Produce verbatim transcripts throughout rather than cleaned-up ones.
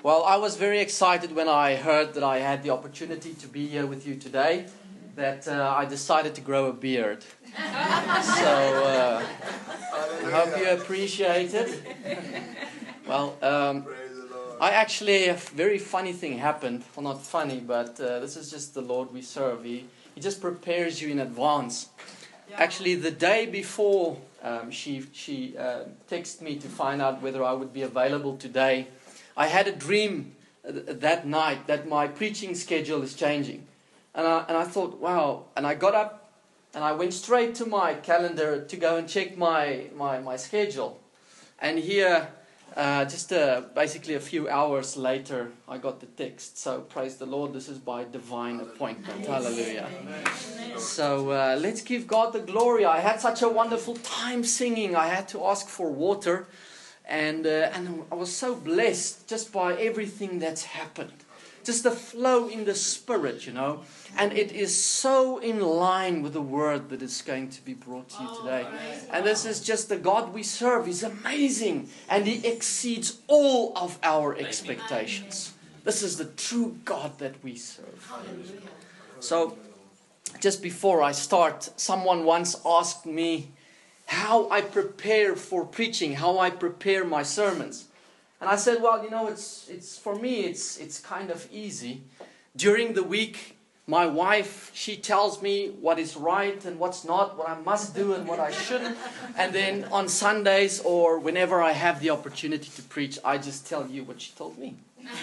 Well, I was very excited when I heard that I had the opportunity to be here with you today, that uh, I decided to grow a beard. So, uh, I hope you appreciate it. Well, um, I actually, a very funny thing happened. Well, not funny, but uh, this is just the Lord we serve. He, he just prepares you in advance. Actually, the day before um, she, she uh, texted me to find out whether I would be available today, I had a dream that night that my preaching schedule is changing. And I, and I thought, wow. And I got up and I went straight to my calendar to go and check my, my, my schedule. And here, uh, just uh, basically a few hours later, I got the text. So praise the Lord, this is by divine appointment. Hallelujah. So uh, let's give God the glory. I had such a wonderful time singing. I had to ask for water. And uh, and I was so blessed just by everything that's happened. Just the flow in the Spirit, you know. And it is so in line with the word that is going to be brought to you today. And this is just the God we serve. He's amazing. And He exceeds all of our expectations. This is the true God that we serve. So, just before I start, someone once asked me how I prepare for preaching, how I prepare my sermons. And I said, well, you know, it's it's for me, it's it's kind of easy. During the week, my wife, she tells me what is right and what's not, what I must do and what I shouldn't. And then on Sundays or whenever I have the opportunity to preach, I just tell you what she told me.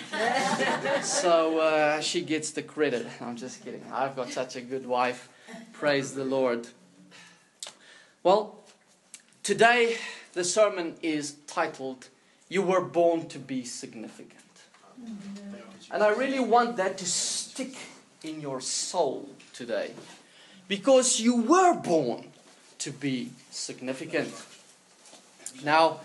So uh, she gets the credit. I'm just kidding. I've got such a good wife. Praise the Lord. Well, today, the sermon is titled, You Were Born to Be Significant. And I really want that to stick in your soul today. Because you were born to be significant. Now,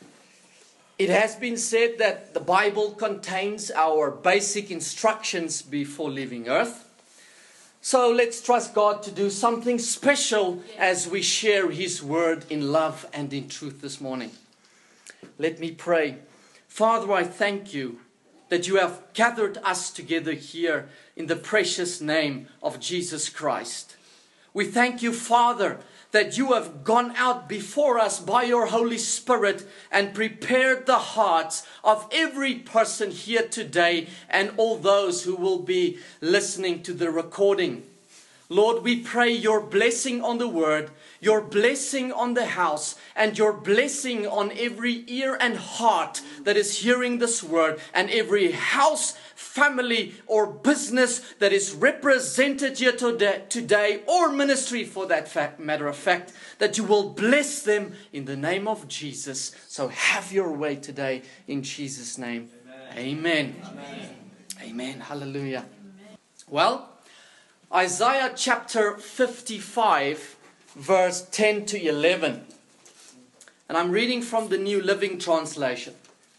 it has been said that the Bible contains our basic instructions before leaving earth. So let's trust God to do something special as we share His word in love and in truth this morning. Let me pray. Father, I thank you that you have gathered us together here in the precious name of Jesus Christ. We thank you, Father, that you have gone out before us by your Holy Spirit and prepared the hearts of every person here today and all those who will be listening to the recording. Lord, we pray your blessing on the word, your blessing on the house, and your blessing on every ear and heart that is hearing this word, and every house, family, or business that is represented here today, today or ministry for that fact, matter of fact, that you will bless them in the name of Jesus. So have your way today in Jesus' name. Amen. Amen. Amen. Amen. Hallelujah. Amen. Well, Isaiah chapter fifty-five, verse ten to eleven. And I'm reading from the New Living Translation.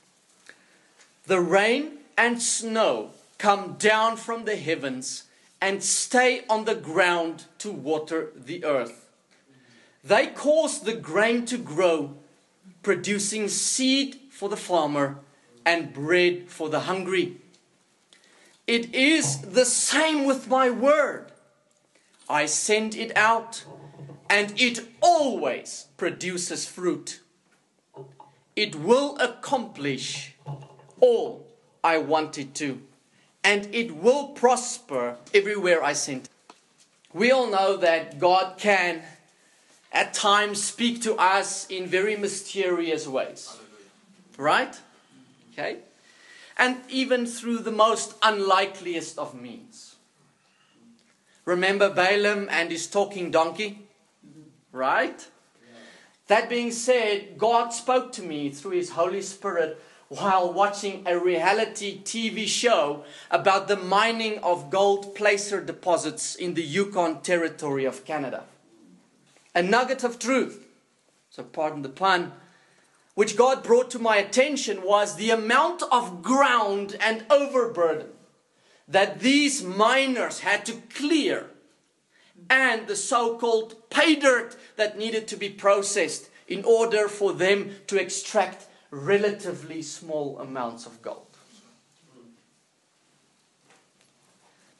The rain and snow come down from the heavens and stay on the ground to water the earth. They cause the grain to grow, producing seed for the farmer and bread for the hungry. It is the same with my word. I send it out, and it always produces fruit. It will accomplish all I want it to, and it will prosper everywhere I send it. We all know that God can at times speak to us in very mysterious ways. Right? Okay? And even through the most unlikeliest of means. Remember Balaam and his talking donkey? Right? That being said, God spoke to me through His Holy Spirit while watching a reality T V show about the mining of gold placer deposits in the Yukon Territory of Canada. A nugget of truth, so pardon the pun, which God brought to my attention was the amount of ground and overburden that these miners had to clear, and the so-called pay dirt that needed to be processed in order for them to extract relatively small amounts of gold.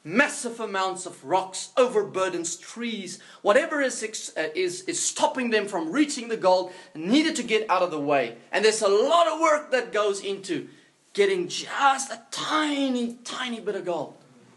massive amounts of rocks, overburdens, trees, whatever is, uh, is, is stopping them from reaching the gold, needed to get out of the way. And there's a lot of work that goes into getting just a tiny, tiny bit of gold.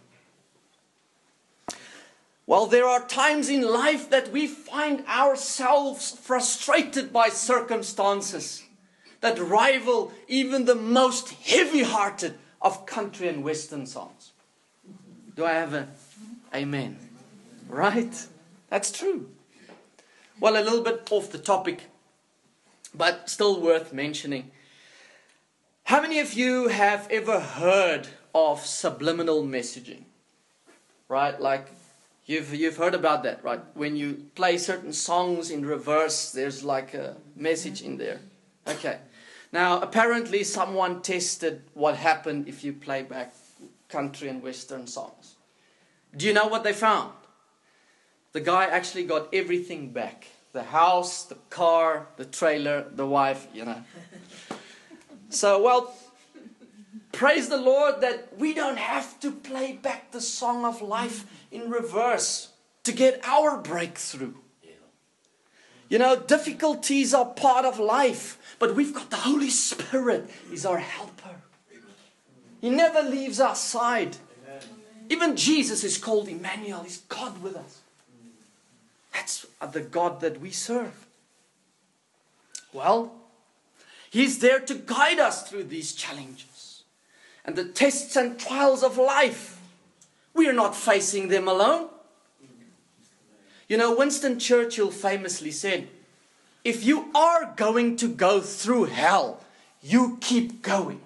Well, there are times in life that we find ourselves frustrated by circumstances that rival even the most heavy-hearted of country and western songs. Do I have an amen? Right? That's true. Well, a little bit off the topic, but still worth mentioning. How many of you have ever heard of subliminal messaging? Right? Like, you've, you've heard about that, right? When you play certain songs in reverse, there's like a message in there. Okay. Now, apparently someone tested what happened if you play back country and western songs. Do you know what they found? The guy actually got everything back. The house, the car, the trailer, the wife, you know. So, well, praise the Lord that we don't have to play back the song of life in reverse to get our breakthrough. You know, difficulties are part of life, but we've got the Holy Spirit. He's our helper. He never leaves our side. Even Jesus is called Emmanuel. He's God with us. That's the God that we serve. Well, He's there to guide us through these challenges and the tests and trials of life. We are not facing them alone. You know, Winston Churchill famously said, if you are going to go through hell, you keep going.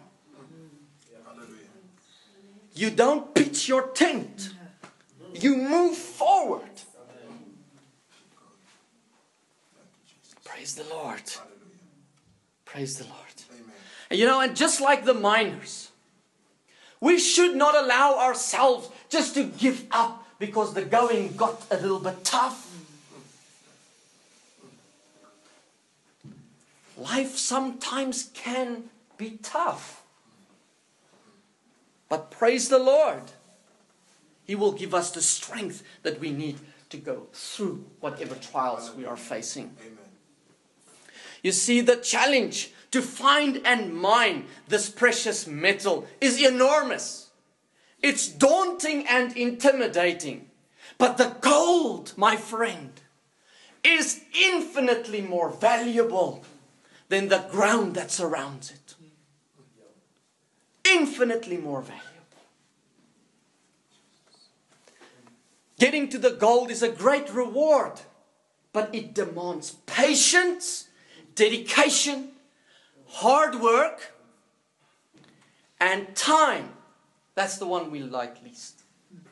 You don't pitch your tent. You move forward. Praise the Lord. Praise the Lord. And you know, and just like the miners, we should not allow ourselves just to give up because the going got a little bit tough. Life sometimes can be tough. But praise the Lord, He will give us the strength that we need to go through whatever trials we are facing. You see, the challenge to find and mine this precious metal is enormous. It's daunting and intimidating. But the gold, my friend, is infinitely more valuable than the ground that surrounds it. Infinitely more valuable. Getting to the gold is a great reward, but it demands patience, dedication, hard work, and time. That's the one we like least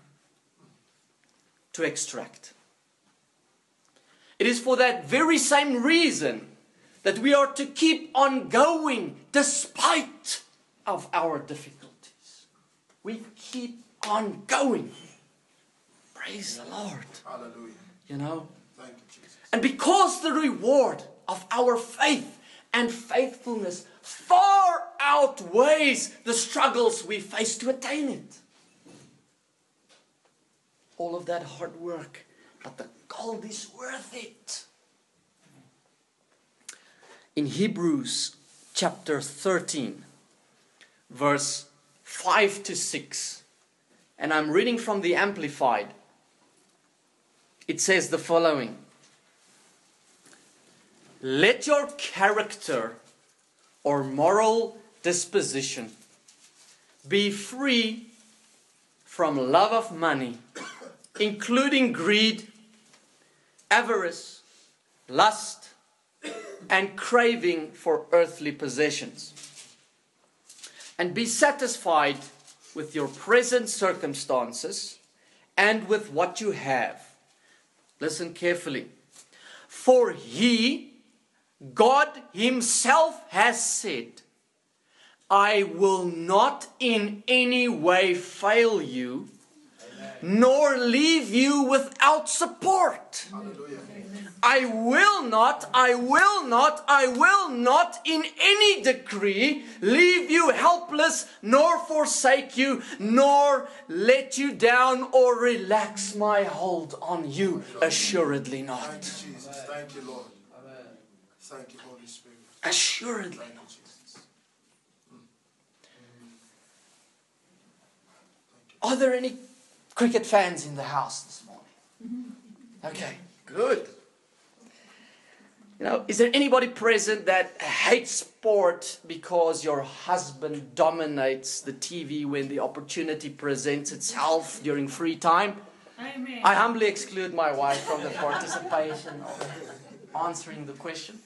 to extract. It is for that very same reason that we are to keep on going despite of our difficulties. We keep on going. Praise the Lord. Hallelujah. You know? Thank you, Jesus. And because the reward of our faith and faithfulness far outweighs the struggles we face to attain it. All of that hard work, but the gold is worth it. In Hebrews chapter thirteen, verse five to six, and I'm reading from the Amplified, it says the following: let your character or moral disposition be free from love of money, including greed, avarice, lust, and craving for earthly possessions. And be satisfied with your present circumstances and with what you have. Listen carefully. For He, God Himself, has said, I will not in any way fail you, Amen, nor leave you without support. Hallelujah. I will not, I will not, I will not in any decree leave you helpless, nor forsake you, nor let you down or relax my hold on you. Assuredly not. Thank you, Jesus. Thank you, Lord. Thank you, Holy Spirit. Assuredly Thank you, not. Jesus. Are there any cricket fans in the house this morning? Okay, good. You know, is there anybody present that hates sport because your husband dominates the T V when the opportunity presents itself during free time? Amen. I humbly exclude my wife from the participation of answering the question.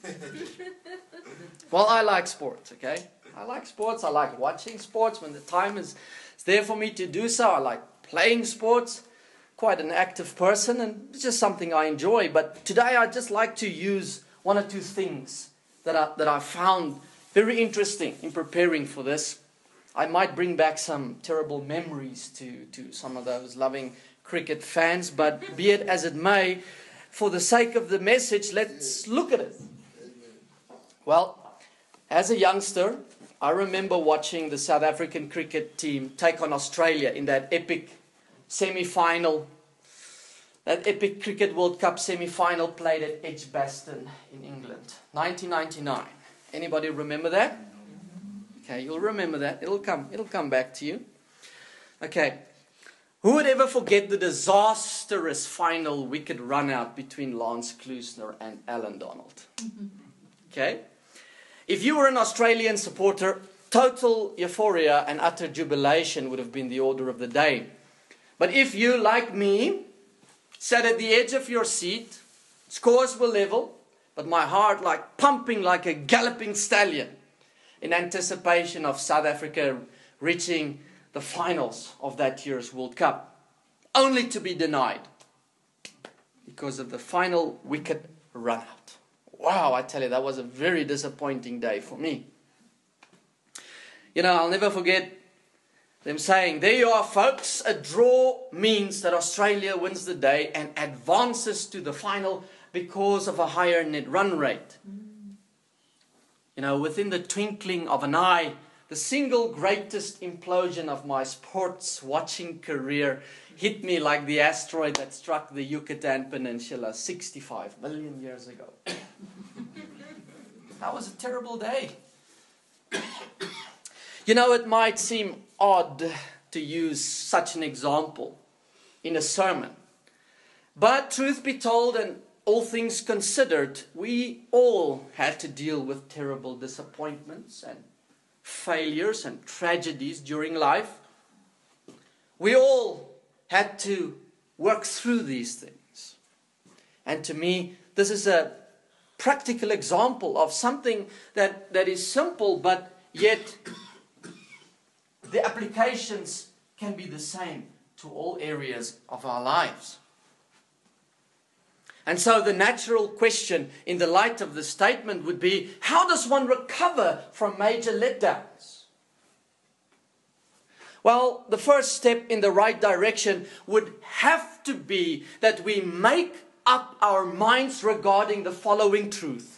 Well, I like sports, okay? I like sports. I like watching sports when the time is, is there for me to do so. I like playing sports. Quite an active person, and it's just something I enjoy. But today I'd just like to use one or two things that I, that I found very interesting in preparing for this. I might bring back some terrible memories to, to some of those loving cricket fans, but be it as it may, for the sake of the message, let's look at it. Well, as a youngster, I remember watching the South African cricket team take on Australia in that epic semi-final, that epic Cricket World Cup semi-final played at Edgbaston in England, nineteen ninety-nine. Anybody remember that? Okay, you'll remember that. It'll come, it'll come back to you. Okay. Who would ever forget the disastrous final wicket run-out between Lance Klusener and Alan Donald? Okay? If you were an Australian supporter, total euphoria and utter jubilation would have been the order of the day. But if you, like me, sat at the edge of your seat, scores were level, but my heart like pumping like a galloping stallion in anticipation of South Africa reaching the finals of that year's World Cup, only to be denied because of the final wicket run-out. Wow, I tell you, that was a very disappointing day for me. You know, I'll never forget them saying, there you are, folks, a draw means that Australia wins the day and advances to the final because of a higher net run rate. You know, within the twinkling of an eye, the single greatest implosion of my sports watching career hit me like the asteroid that struck the Yucatan Peninsula sixty-five million years ago. That was a terrible day. You know, it might seem odd to use such an example in a sermon. But truth be told, and all things considered, we all had to deal with terrible disappointments and failures and tragedies during life. We all had to work through these things. And to me, this is a practical example of something that, that is simple, but yet the applications can be the same to all areas of our lives. And so the natural question in the light of the statement would be, how does one recover from major letdowns? Well, the first step in the right direction would have to be that we make up our minds regarding the following truth.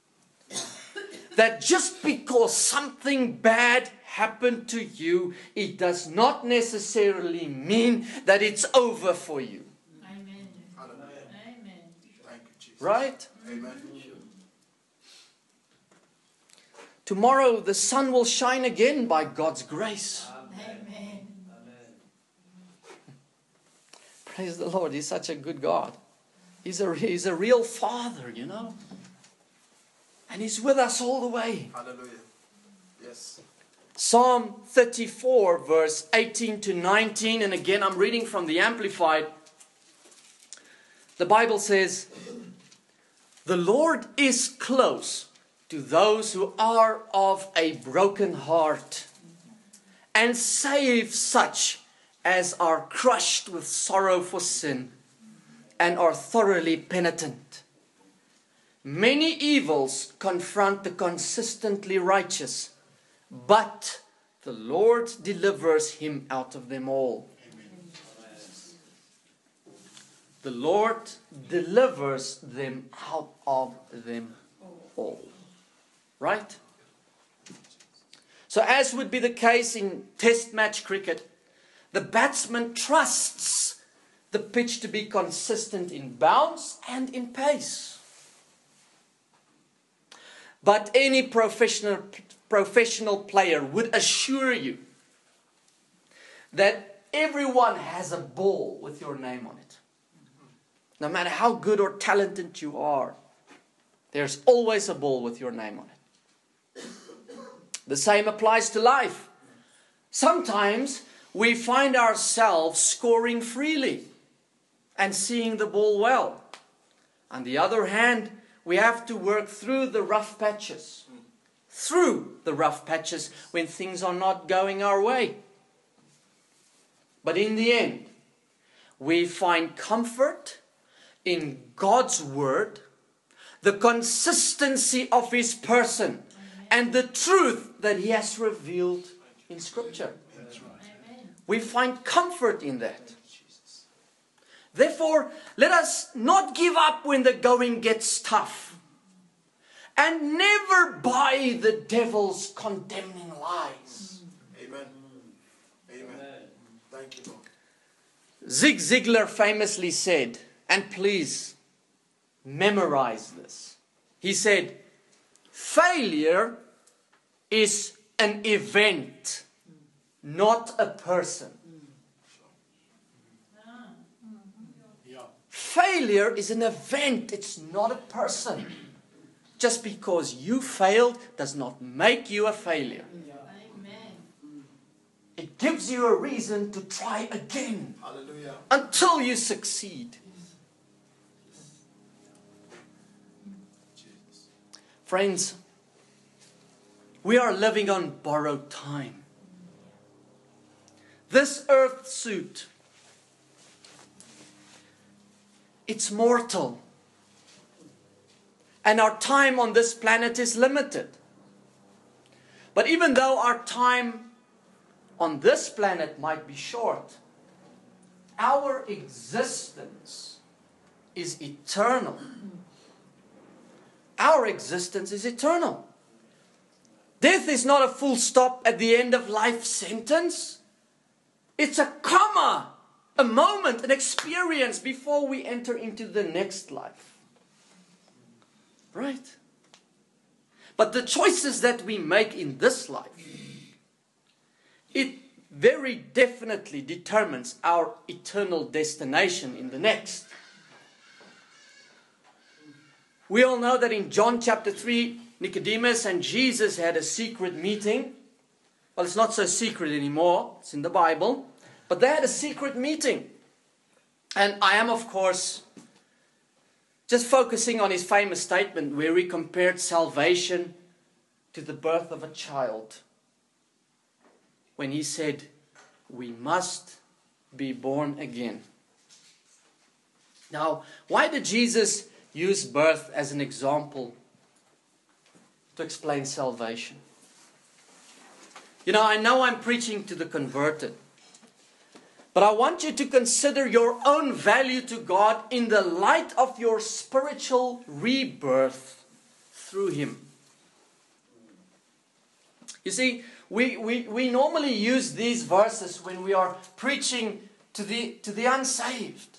That just because something bad happened to you, it does not necessarily mean that it's over for you. Amen. Amen. Thank you, Jesus. Right? Amen. Tomorrow the sun will shine again by God's grace. Amen. Praise the Lord. He's such a good God. He's a, he's a real Father, you know. And He's with us all the way. Hallelujah. Yes. Psalm thirty-four, verse eighteen to nineteen. And again, I'm reading from the Amplified. The Bible says, "The Lord is close to those who are of a broken heart, and saves such as are crushed with sorrow for sin and are thoroughly penitent. Many evils confront the consistently righteous, but the Lord delivers him out of them all." the Lord delivers them out of them all. Right? So as would be the case in test match cricket, the batsman trusts the pitch to be consistent in bounce and in pace. But any professional, professional player would assure you that everyone has a ball with your name on it. No matter how good or talented you are, there's always a ball with your name on it. The same applies to life. Sometimes we find ourselves scoring freely and seeing the ball well. On the other hand, we have to work through the rough patches. Through the rough patches when things are not going our way. But in the end, we find comfort in God's Word, the consistency of His person, and the truth that He has revealed in Scripture. We find comfort in that. Therefore, let us not give up when the going gets tough. And never buy the devil's condemning lies. Amen. Amen. Thank you, Lord. Zig Ziglar famously said, and please memorize this. He said, failure is an event, not a person. Failure is an event, it's not a person. Just because you failed does not make you a failure. Amen. It gives you a reason to try again. Hallelujah. Until you succeed. Friends, we are living on borrowed time. This earth suit, it's mortal. And our time on this planet is limited. But even though our time on this planet might be short, our existence is eternal. Our existence is eternal. Death is not a full stop at the end of life's sentence. It's a comma, a moment, an experience before we enter into the next life. Right? But the choices that we make in this life, it very definitely determines our eternal destination in the next. We all know that in John chapter three, Nicodemus and Jesus had a secret meeting. Well, it's not so secret anymore. It's in the Bible. But they had a secret meeting. And I am, of course, just focusing on his famous statement where he compared salvation to the birth of a child. When he said, we must be born again. Now, why did Jesus use birth as an example to explain salvation? You know, I know I'm preaching to the converted. But I want you to consider your own value to God in the light of your spiritual rebirth through Him. You see, we, we, we normally use these verses when we are preaching to the, to the unsaved.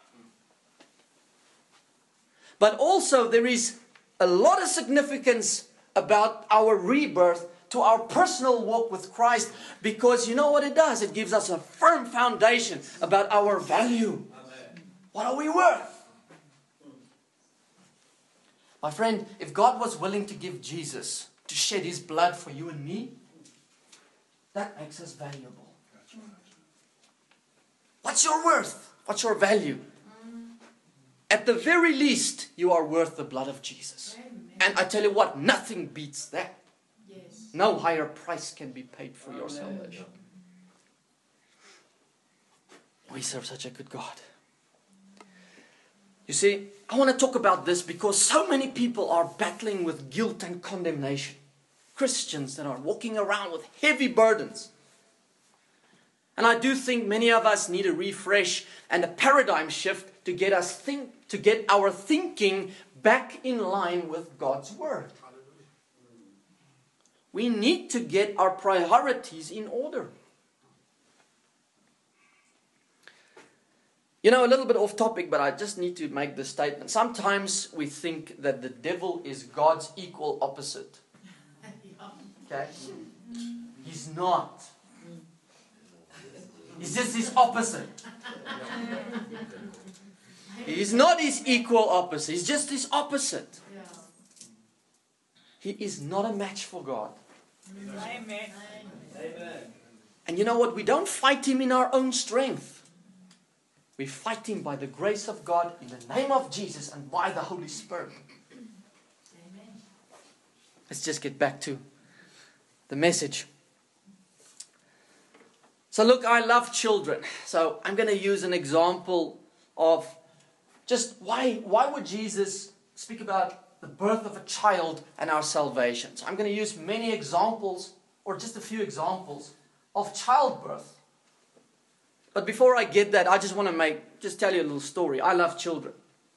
But also there is a lot of significance about our rebirth to our personal walk with Christ, because you know what it does? It gives us a firm foundation about our value. Amen. What are we worth? My friend, if God was willing to give Jesus to shed His blood for you and me, that makes us valuable. What's your worth? What's your value? At the very least, you are worth the blood of Jesus. And I tell you what, nothing beats that. No higher price can be paid for your salvation. We serve such a good God. You see, I want to talk about this because so many people are battling with guilt and condemnation. Christians that are walking around with heavy burdens. And I do think many of us need a refresh and a paradigm shift to get us think to get our thinking back in line with God's Word. We need to get our priorities in order. You know, a little bit off topic, but I just need to make this statement. Sometimes we think that the devil is God's equal opposite. Okay? He's not. He's just his opposite. He's not his equal opposite. He's just his opposite. He is not a match for God. Amen. And you know what? We don't fight him in our own strength. We fight him by the grace of God, in the name of Jesus, and by the Holy Spirit. Amen. Let's just get back to the message. So look, I love children. So I'm going to use an example of just why, why would Jesus speak about the birth of a child and our salvation. So I'm going to use many examples, or just a few examples, of childbirth. But before I get that, I just want to make, just tell you a little story. I love children.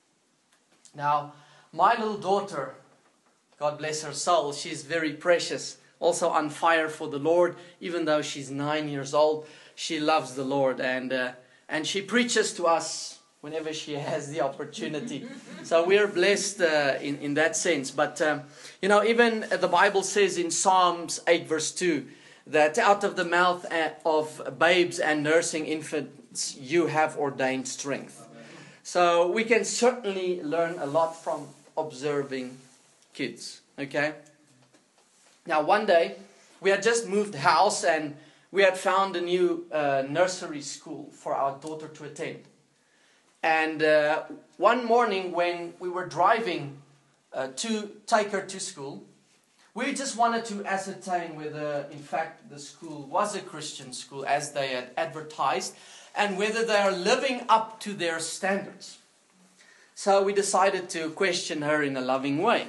Now, my little daughter, God bless her soul, she's very precious, also on fire for the Lord. Even though she's nine years old, she loves the Lord, and uh, and she preaches to us whenever she has the opportunity. So we're blessed uh, in, in that sense. But, um, you know, even the Bible says in Psalms eight verse two, that out of the mouth of babes and nursing infants you have ordained strength. So we can certainly learn a lot from observing kids. Okay? Now one day we had just moved house and we had found a new uh, nursery school for our daughter to attend. And uh, one morning when we were driving uh, to take her to school, we just wanted to ascertain whether, in fact, the school was a Christian school as they had advertised, and whether they are living up to their standards. So we decided to question her in a loving way.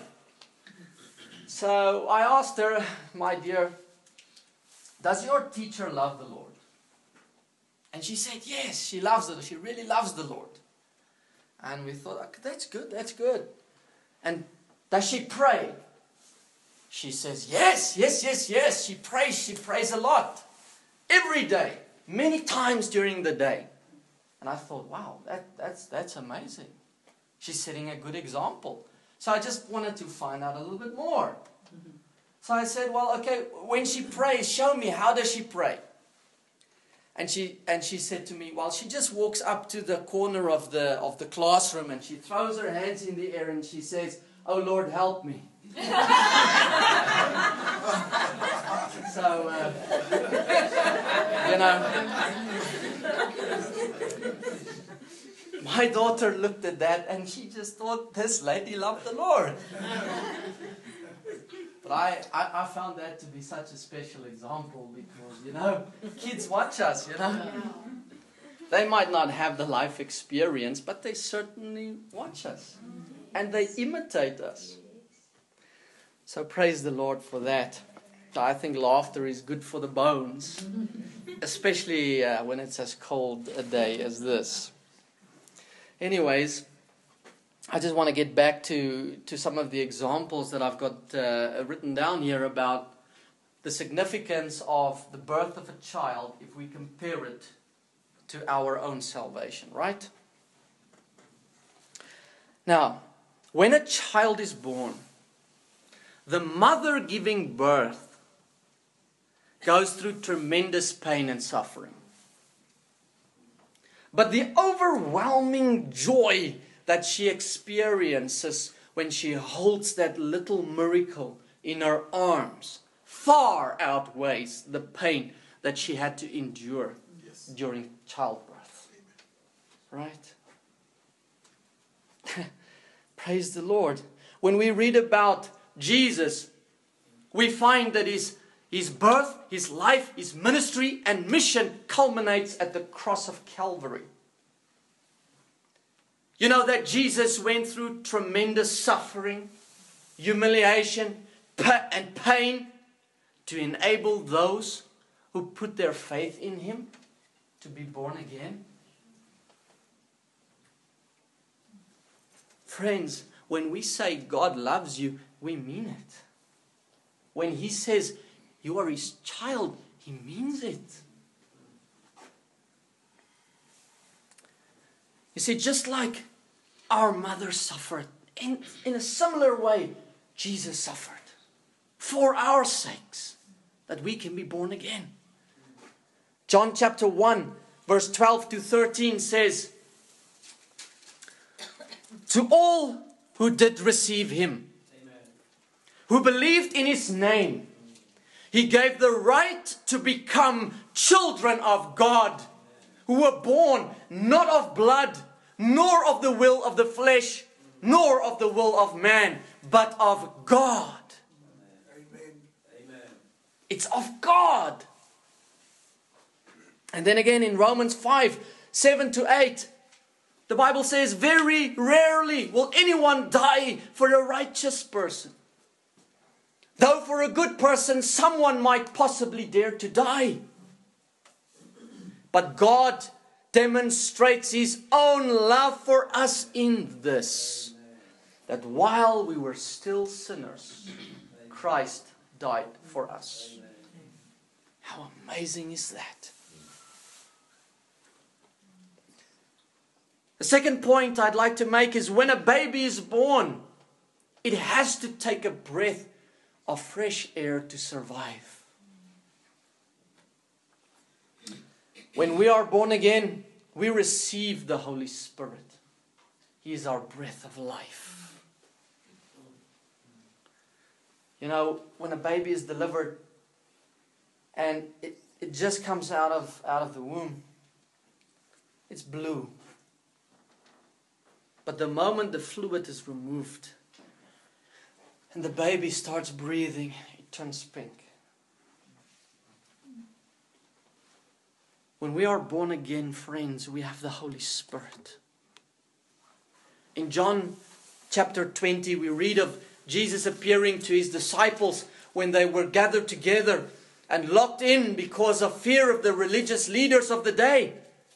So I asked her, my dear, does your teacher love the Lord? And she said, yes, she loves it. She really loves the Lord. And we thought, okay, that's good, that's good. And does she pray? She says, yes, yes, yes, yes. She prays, she prays a lot. Every day. Many times during the day. And I thought, wow, that, that's, that's amazing. She's setting a good example. So I just wanted to find out a little bit more. So I said, well, okay, when she prays, show me, how does she pray? And she, and she said to me, well, she just walks up to the corner of the, of the classroom and she throws her hands in the air and she says, oh Lord, help me. So, uh, you know, my daughter looked at that and she just thought, this lady loved the Lord. But I, I, I found that to be such a special example because, you know, kids watch us, you know. They might not have the life experience, but they certainly watch us. And they imitate us. So praise the Lord for that. I think laughter is good for the bones, especially uh, when it's as cold a day as this. Anyways, I just want to get back to, to some of the examples that I've got uh, written down here about the significance of the birth of a child if we compare it to our own salvation, right? Now, when a child is born, the mother giving birth goes through tremendous pain and suffering. But the overwhelming joy that she experiences when she holds that little miracle in her arms far outweighs the pain that she had to endure yes. during childbirth. Right? Praise the Lord. When we read about Jesus, we find that his, his birth, his life, his ministry and mission culminates at the cross of Calvary. You know that Jesus went through tremendous suffering, humiliation, and pain to enable those who put their faith in him to be born again. Friends, when we say God loves you, we mean it. When He says you are His child, He means it. You see, just like our mother suffered, in, in a similar way, Jesus suffered for our sakes, that we can be born again. John chapter one, verse twelve to thirteen says, to all who did receive Him, Amen, who believed in His name, He gave the right to become children of God, who were born not of blood, nor of the will of the flesh, nor of the will of man, but of God. Amen. Amen. It's of God. And then again in Romans five, seven to eight, the Bible says, very rarely will anyone die for a righteous person. Though for a good person, someone might possibly dare to die. But God demonstrates His own love for us in this, that while we were still sinners, Christ died for us. How amazing is that? The second point I'd like to make is when a baby is born, it has to take a breath of fresh air to survive. When we are born again, we receive the Holy Spirit. He is our breath of life. You know, when a baby is delivered and it, it just comes out of, out of the womb, it's blue. But the moment the fluid is removed and the baby starts breathing, it turns pink. When we are born again, friends, we have the Holy Spirit. In John chapter twenty, we read of Jesus appearing to His disciples when they were gathered together and locked in because of fear of the religious leaders of the day.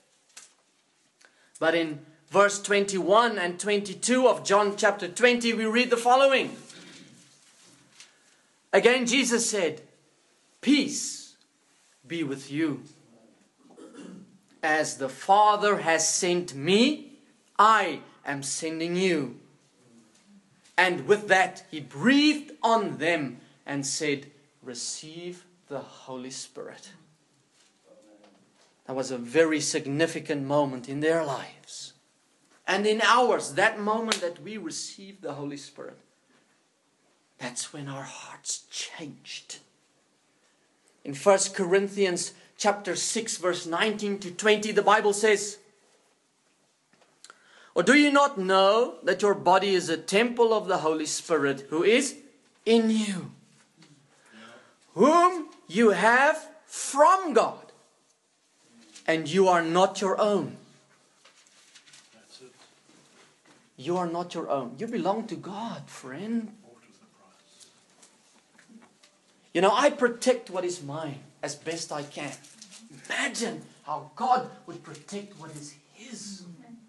But in verse twenty-one and twenty-two of John chapter twenty, we read the following. Again, Jesus said, peace be with you. As the Father has sent me, I am sending you. And with that, He breathed on them and said, receive the Holy Spirit. That was a very significant moment in their lives. And in ours, that moment that we received the Holy Spirit, that's when our hearts changed. In First Corinthians chapter six, verse nineteen to twenty, the Bible says, or do you not know that your body is a temple of the Holy Spirit who is in you, whom you have from God, and you are not your own? You are not your own. You belong to God, friend. You know, I protect what is mine as best I can. Imagine how God would protect what is His.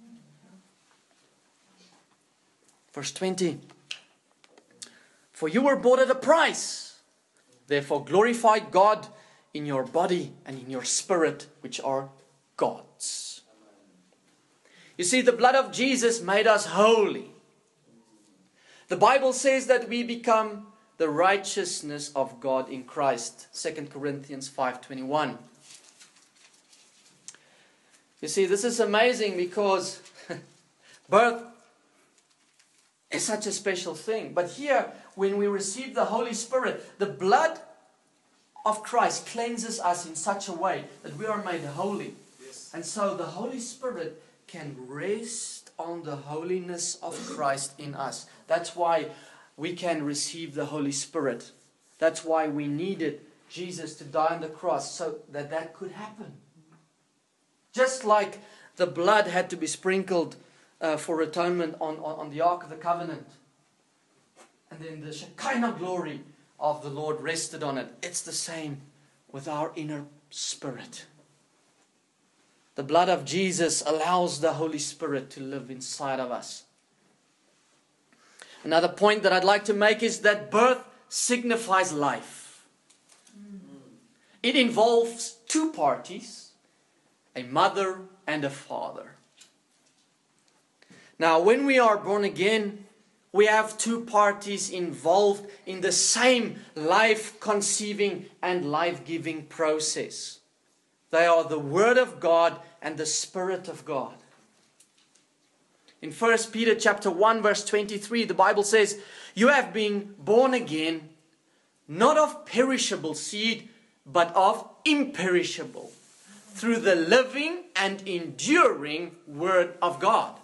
Verse twenty. For you were bought at a price. Therefore glorify God in your body and in your spirit, which are God's. You see, the blood of Jesus made us holy. The Bible says that we become the righteousness of God in Christ. Second Corinthians five twenty-one. You see, this is amazing because birth is such a special thing. But here, when we receive the Holy Spirit, the blood of Christ cleanses us in such a way that we are made holy. Yes. And so the Holy Spirit can rest on the holiness of Christ in us. That's why we can receive the Holy Spirit. That's why we needed Jesus to die on the cross, so that that could happen. Just like the blood had to be sprinkled uh, for atonement on, on, on the Ark of the Covenant. And then the Shekinah glory of the Lord rested on it. It's the same with our inner spirit. The blood of Jesus allows the Holy Spirit to live inside of us. Another point that I'd like to make is that birth signifies life. It involves two parties, a mother and a father. Now, when we are born again, we have two parties involved in the same life-conceiving and life-giving process. They are the Word of God and the Spirit of God. In First Peter chapter one, verse twenty-three, the Bible says, "You have been born again, not of perishable seed, but of imperishable, through the living and enduring Word of God."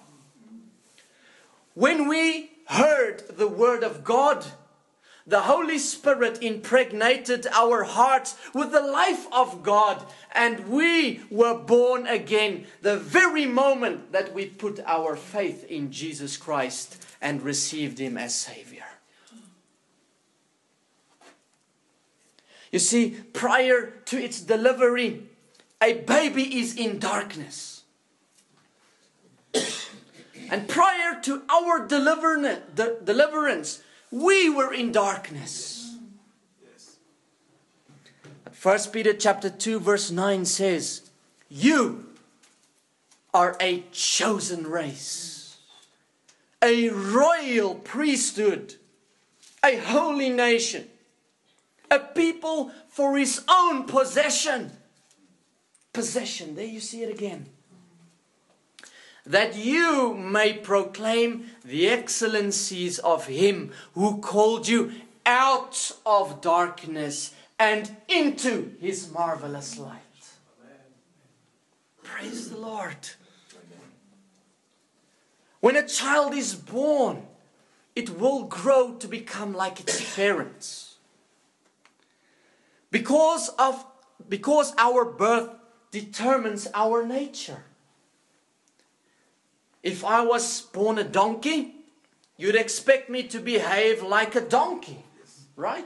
When we heard the Word of God, the Holy Spirit impregnated our hearts with the life of God, and we were born again the very moment that we put our faith in Jesus Christ and received Him as Savior. You see, prior to its delivery, a baby is in darkness. And prior to our deliverance, we were in darkness. But First Peter chapter two verse nine says, "You are a chosen race, a royal priesthood, a holy nation, a people for His own possession." Possession, there you see it again. "That you may proclaim the excellencies of Him who called you out of darkness and into His marvelous light." Praise the Lord. When a child is born, it will grow to become like its parents. Because of because our birth determines our nature. If I was born a donkey, you'd expect me to behave like a donkey, right?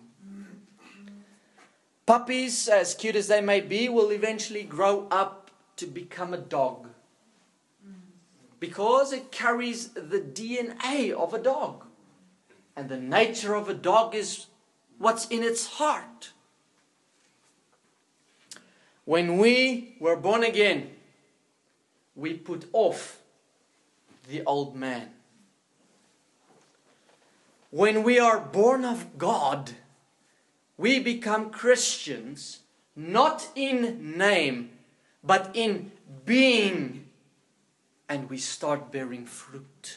Puppies, as cute as they may be, will eventually grow up to become a dog. Because it carries the D N A of a dog. And the nature of a dog is what's in its heart. When we were born again, we put off the old man. When we are born of God, we become Christians, not in name, but in being, and we start bearing fruit.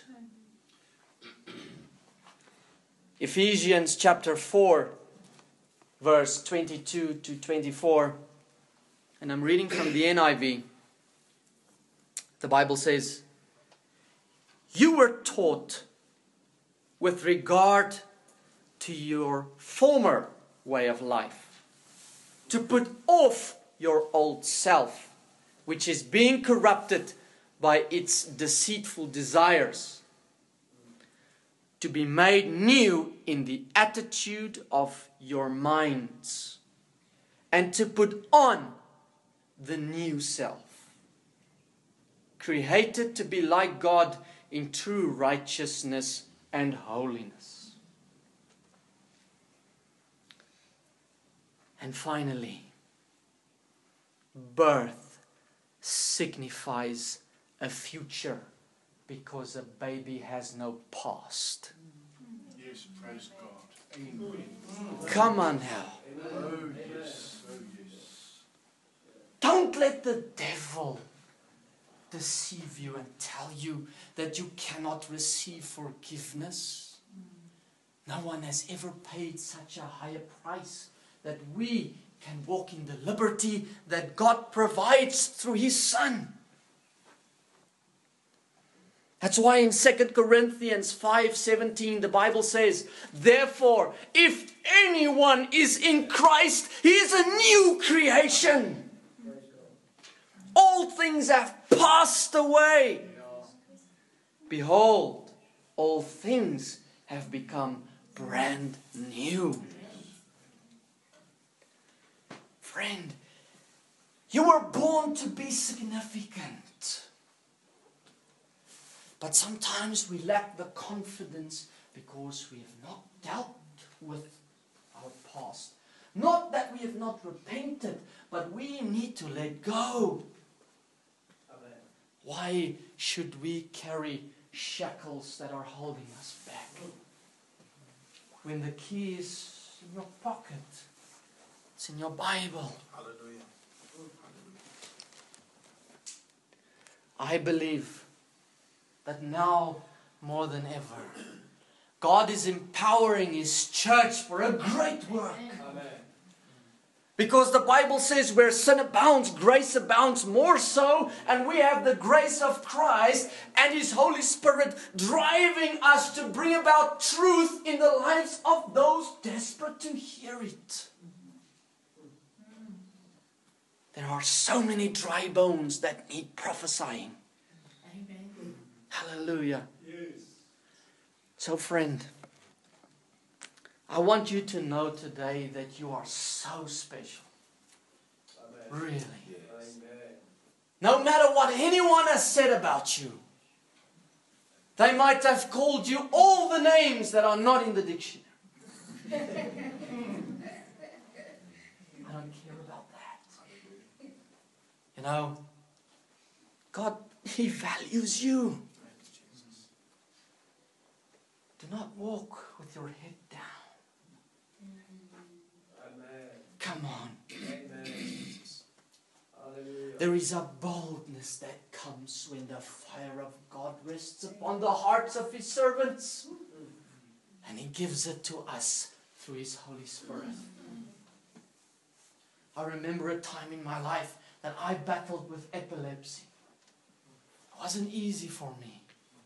Ephesians chapter four, verse twenty-two to twenty-four, and I'm reading from the N I V. The Bible says, "You were taught with regard to your former way of life, to put off your old self, which is being corrupted by its deceitful desires, to be made new in the attitude of your minds, and to put on the new self, created to be like God in true righteousness and holiness." And finally, birth signifies a future, because a baby has no past. Yes, praise God. Amen. Come on now. Oh yes, oh yes. Don't let the devil deceive you and tell you that you cannot receive forgiveness. No one has ever paid such a higher price that we can walk in the liberty that God provides through His Son. That's why in Second Corinthians five seventeen the Bible says, "Therefore, if anyone is in Christ, he is a new creation. All things have passed away. Behold, all things have become brand new." Friend, you were born to be significant. But sometimes we lack the confidence because we have not dealt with our past. Not that we have not repented, but we need to let go. Amen. Why should we carry shackles that are holding us back? When the key is in your pocket, it's in your Bible. Hallelujah. I believe that now more than ever, God is empowering His church for a great work. Amen. Because the Bible says where sin abounds, grace abounds more so. And we have the grace of Christ and His Holy Spirit driving us to bring about truth in the lives of those desperate to hear it. There are so many dry bones that need prophesying. Amen. Hallelujah. Yes. So friend, I want you to know today that you are so special. Amen. Really. Yes. No matter what anyone has said about you, they might have called you all the names that are not in the dictionary. I don't care about that. You know, God, He values you. Do not walk with your head down. Amen. Come on. Amen. There is a boldness that comes when the fire of God rests upon the hearts of His servants. And He gives it to us through His Holy Spirit. I remember a time in my life that I battled with epilepsy. It wasn't easy for me.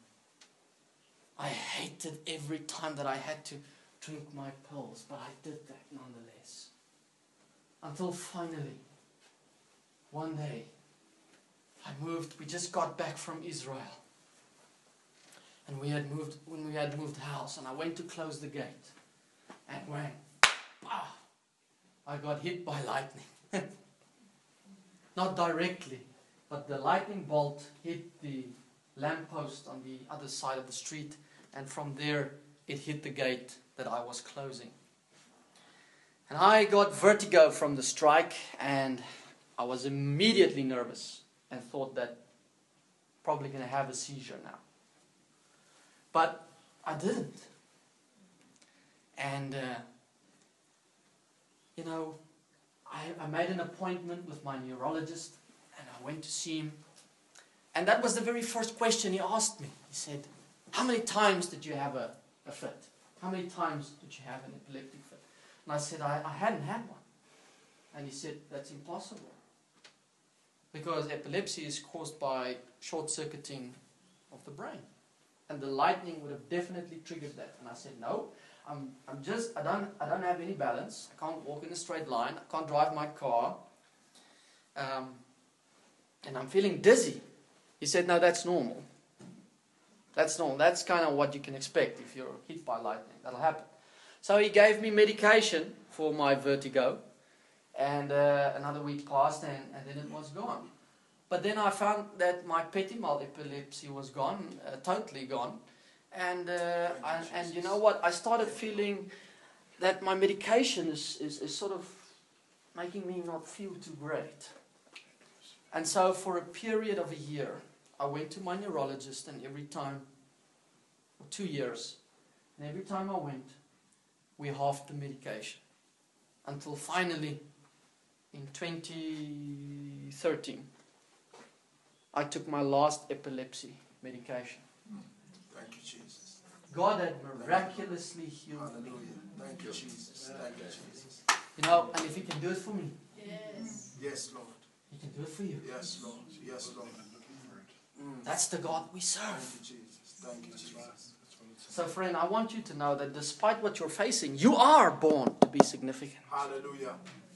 I hated every time that I had to drink my pills, but I did that nonetheless. Until finally, one day, I moved, we just got back from Israel. And we had moved, when we had moved house, and I went to close the gate. And when, ah, I got hit by lightning. Not directly, but the lightning bolt hit the lamppost on the other side of the street. And from there, it hit the gate that I was closing. And I got vertigo from the strike, and I was immediately nervous and thought that probably going to have a seizure now. But I didn't. And, uh, you know, I, I made an appointment with my neurologist, and I went to see him. And that was the very first question he asked me. He said, how many times did you have a, a fit? How many times did you have an epileptic fit? And I said, I, I hadn't had one. And he said, that's impossible. Because epilepsy is caused by short-circuiting of the brain. And the lightning would have definitely triggered that. And I said, no, I'm, I'm just, I don't, I don't have any balance. I can't walk in a straight line. I can't drive my car. Um, and I'm feeling dizzy. He said, no, that's normal. That's normal. That's kind of what you can expect if you're hit by lightning. That'll happen. So he gave me medication for my vertigo. And uh, another week passed, and, and then it was gone. But then I found that my petit mal epilepsy was gone, uh, totally gone. And, uh, I, and you know what? I started feeling that my medication is, is, is sort of making me not feel too great. And so for a period of a year, I went to my neurologist, and every time, or two years, and every time I went, we halved the medication. Until finally, in twenty thirteen, I took my last epilepsy medication. Thank you, Jesus. God had miraculously healed Hallelujah. me. Thank you, Jesus. Thank you, Jesus. You know, and if He can do it for me, Yes. Yes, Lord. He can do it for you. Yes, Lord. Yes, Lord. Mm. That's the God we serve. Thank you, Jesus. Thank you, Jesus. So friend, I want you to know that despite what you're facing, you are born to be significant. Hallelujah.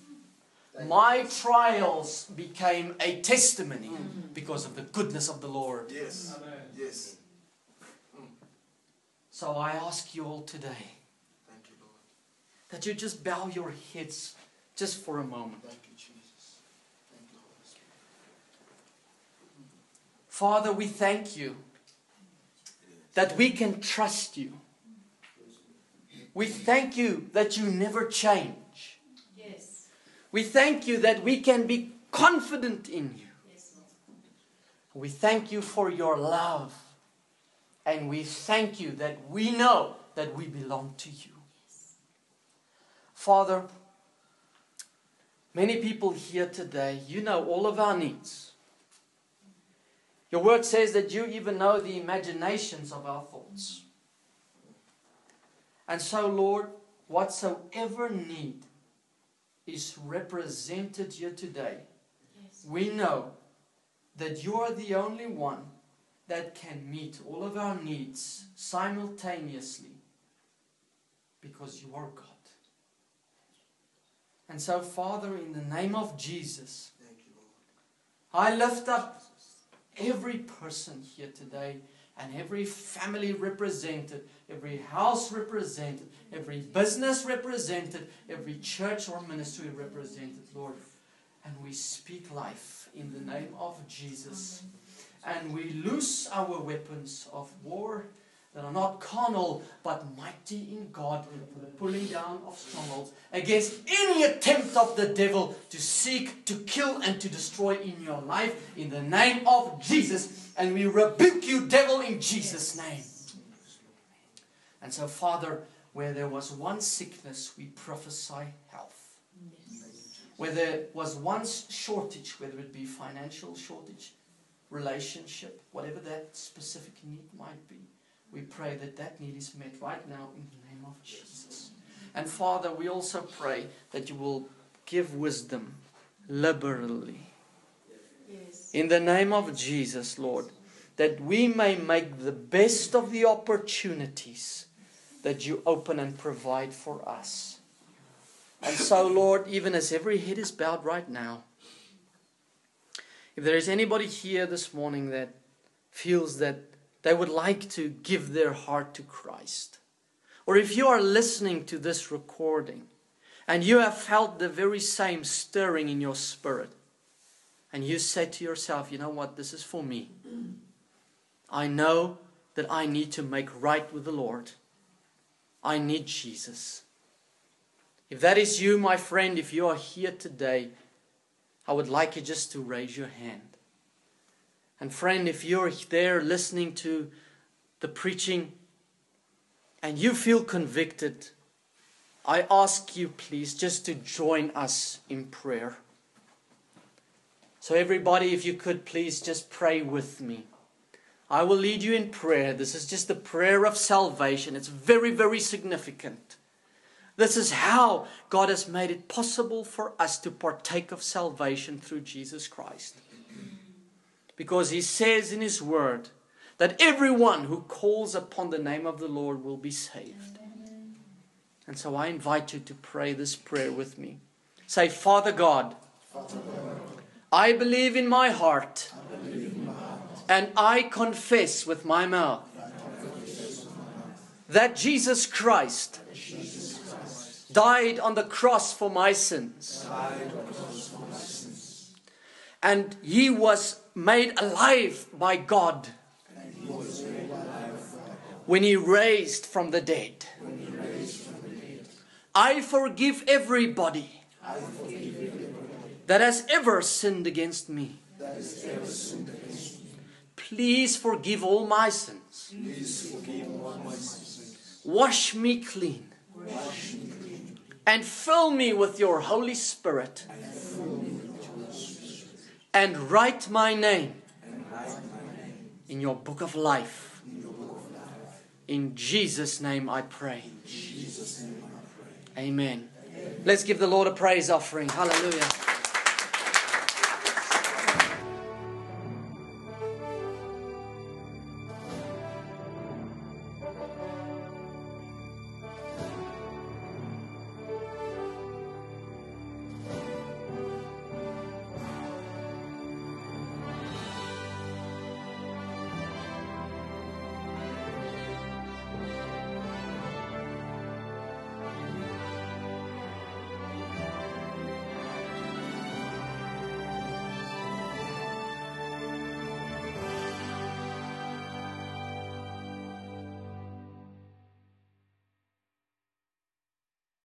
My trials became a testimony because of the goodness of the Lord. Yes. Amen. Yes. Mm. So I ask you all today, thank you, Lord, that you just bow your heads just for a moment. Thank you, Jesus. Thank you, Holy Spirit. Father, we thank you that we can trust you. We thank you that you never change. Yes. We thank you that we can be confident in you. Yes, Lord. We thank you for your love. And we thank you that we know that we belong to you. Father, many people here today, you know all of our needs. Your word says that you even know the imaginations of our thoughts. And so, Lord, whatsoever need is represented here today, Yes. we know that you are the only one that can meet all of our needs simultaneously, because you are God. And so, Father, in the name of Jesus, Thank you, Lord. I lift up every person here today and every family represented, every house represented, every business represented, every church or ministry represented, Lord. And we speak life in the name of Jesus. And we loose our weapons of war that are not carnal, but mighty in God, for the pulling down of strongholds, against any attempt of the devil to seek, to kill, and to destroy in your life, in the name of Jesus. And we rebuke you, devil, in Jesus' name. And so, Father, where there was one sickness, we prophesy health. Where there was one shortage, whether it be financial shortage, relationship, whatever that specific need might be, we pray that that need is met right now in the name of Jesus. And Father, we also pray that you will give wisdom liberally. Yes. In the name of Jesus, Lord, that we may make the best of the opportunities that you open and provide for us. And so, Lord, even as every head is bowed right now, if there is anybody here this morning that feels that they would like to give their heart to Christ, or if you are listening to this recording and you have felt the very same stirring in your spirit, and you say to yourself, you know what, this is for me. I know that I need to make right with the Lord. I need Jesus. If that is you, my friend, if you are here today, I would like you just to raise your hand. And friend, if you're there listening to the preaching and you feel convicted, I ask you please just to join us in prayer. So everybody, if you could please just pray with me. I will lead you in prayer. This is just the prayer of salvation. It's very, very significant. This is how God has made it possible for us to partake of salvation through Jesus Christ. Because He says in His Word that everyone who calls upon the name of the Lord will be saved. And so I invite you to pray this prayer with me. Say, Father God, Father God, I believe in my heart, I believe in my heart, and I confess with my mouth I confess with my mouth that Jesus Christ that Jesus Christ died on the cross for my sins, died on the cross for my sins, and He was made alive by God and He was made alive by God when He raised from the dead. when He raised from the dead. I forgive everybody I forgive everybody that has ever sinned against me. that has ever sinned against me. Please forgive all my sins. Please forgive all my sins. Wash me clean Wash me clean and fill me with your Holy Spirit, and fill me with your Spirit, and write my name and write my name in your book of life. in your book of life. In Jesus' name I pray. In Jesus' name I pray. Amen. Let's give the Lord a praise offering. Hallelujah.